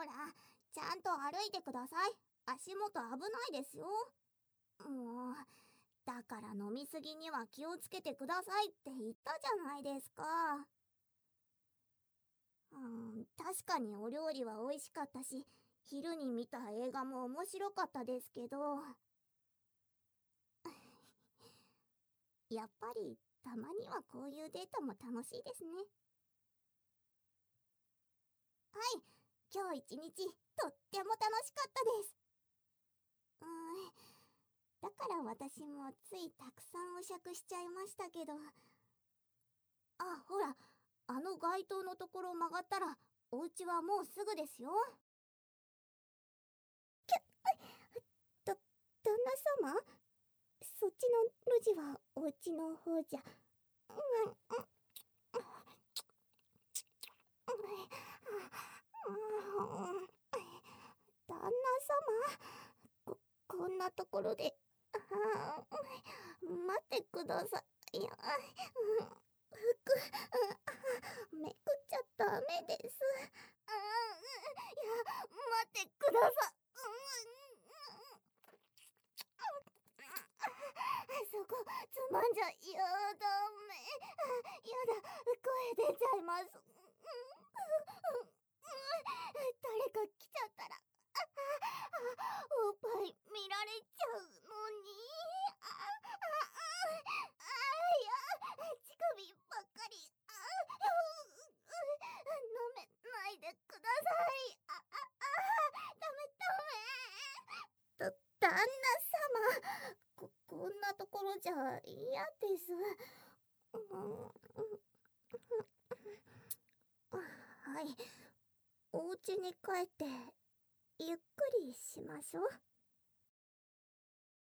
ら、ちゃんと歩いてください。足元危ないですよ。もう、だから飲みすぎには気をつけてくださいって言ったじゃないですか。確かにお料理は美味しかったし、昼に見た映画も面白かったですけど、やっぱりたまにはこういうデートも楽しいですね。はい、今日一日とっても楽しかったです。だから私もついたくさんお酌しちゃいましたけど。あ、ほら、あの街灯のところを曲がったら、お家はもうすぐですよ。だ、旦那様、そっちの路地はお家の方じゃ。旦那様、こんなところで、待ってください。服、めくっちゃダメです。いや、待ってください。そこ、つまんじゃ、ダメ。やだ、声出ちゃいます。誰か来ちゃったら、おっぱい見られちゃうのに。乳首ばっかり。飲めないでください。ダメ。旦那様、こんなところじゃ嫌です。はい、お家に帰ってゆっくりしましょう。